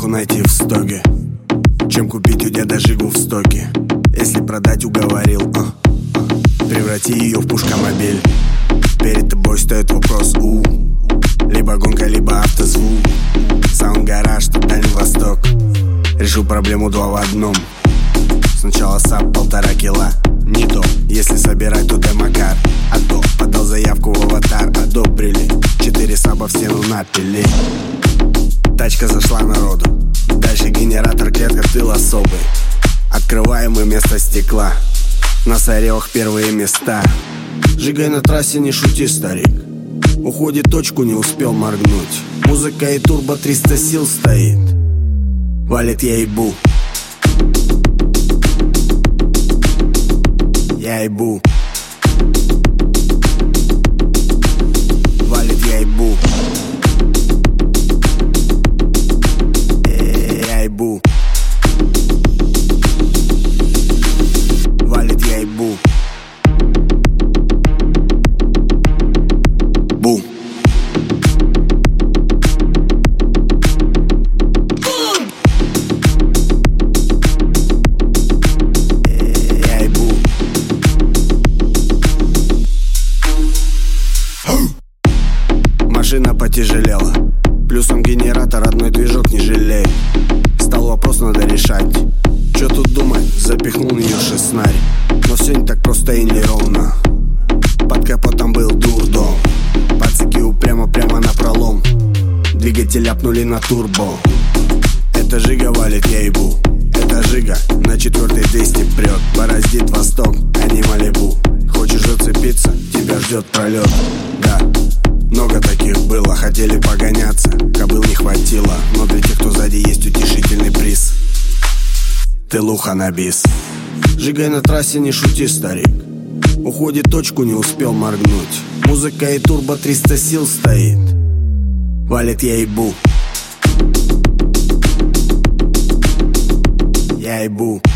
Жилку найти в стоге, чем купить у деда Жигу в стоке. Если продать, уговорил, преврати ее в пушкомобиль. Перед тобой стоит вопрос, либо гонка, либо автозвук. Саунд-гараж, тут Дальний Восток. Решу проблему 2 в 1. Сначала САП 1,5 кило. Не то, если собирать, то демокар. А то подал заявку в аватар, одобрили. 4 саба в стену напили. Тачка зашла народу. Дальше генератор, клетка, тыл особый. Открываем мы место стекла. На Саревах первые места. Жигай на трассе, не шути, старик. Уходит точку, не успел моргнуть. Музыка и турбо 300 сил стоит. Валит, я ебу. Я ебу. Валит, я ебу. Я ебу. Валит, я ебу. Бу. Машина потяжелела, плюсом генератор, одной движок не жалеет. Стал вопрос, надо решать. Чё тут думать, запихнул в неё шестнарь. Но все не так просто и неровно. Под капотом был дурдом. Пацаки упрямо прямо на пролом. Двигатель ляпнули на турбо. Это Жига валит, я ебу. Это Жига на 4-й 200 прет. Бороздит Восток, а не Малибу. Хочешь зацепиться, тебя ждет пролет. Да, много таких было, хотели погоняться, кобыл не хватило. Но для тех, кто сзади, есть утешительный приз. Тылуха на бис. Жигай на трассе, не шути, старик. Уходит точку, не успел моргнуть. Музыка и турбо 300 сил стоит. Валит, я ебу. Я ебу.